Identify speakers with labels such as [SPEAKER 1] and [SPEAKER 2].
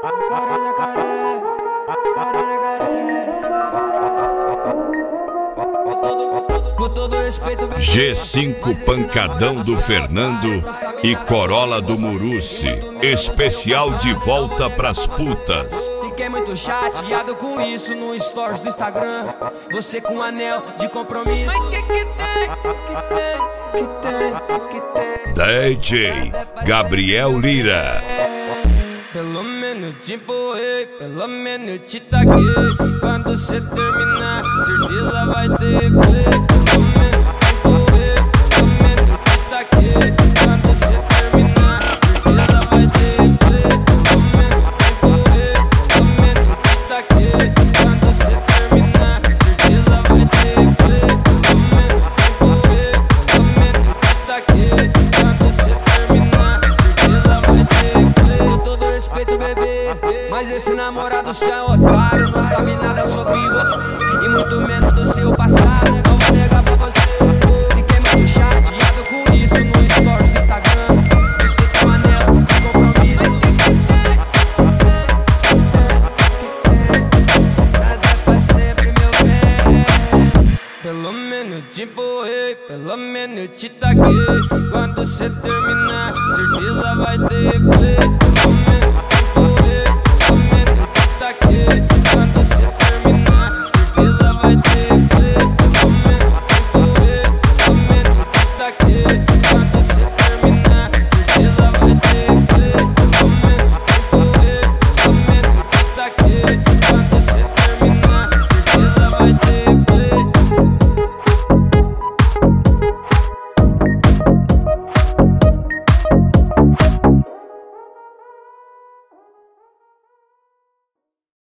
[SPEAKER 1] Cara jacaré, cara jacaré. Com todo respeito, bebê.
[SPEAKER 2] G5 Pancadão do Fernando e Corolla do Muruci. Especial de volta pras putas.
[SPEAKER 1] Fiquei muito chateado com isso no stories do Instagram. Você com anel de compromisso. Mas que tem? Que tem?
[SPEAKER 2] DJ Gabriel Lira.
[SPEAKER 1] Pelo menos te empurrei, pelo menos te taquei. Quando cê terminar, certeza vai ter replay. Pelo menos te empurrei, pelo menos te taquei. Quando cê terminar, certeza vai ter replay. Pelo menos te empurrei, pelo menos te taquei. Quando cê terminar, certeza vai ter replay. Pelo menos te empurrei, pelo menos te taquei. Quando cê terminar, certeza vai ter replay. Com todo respeito, bebê, mas esse namorado seu é otário. Não sabe nada sobre você e muito menos do seu passado. Não vou negar pra você. Fiquei muito chateado com isso no stories do Instagram. Você com anel de compromisso. Nada pra sempre, meu bem. Pelo menos te empurrei, pelo menos te taquei. Quando cê terminar, certeza vai ter replay.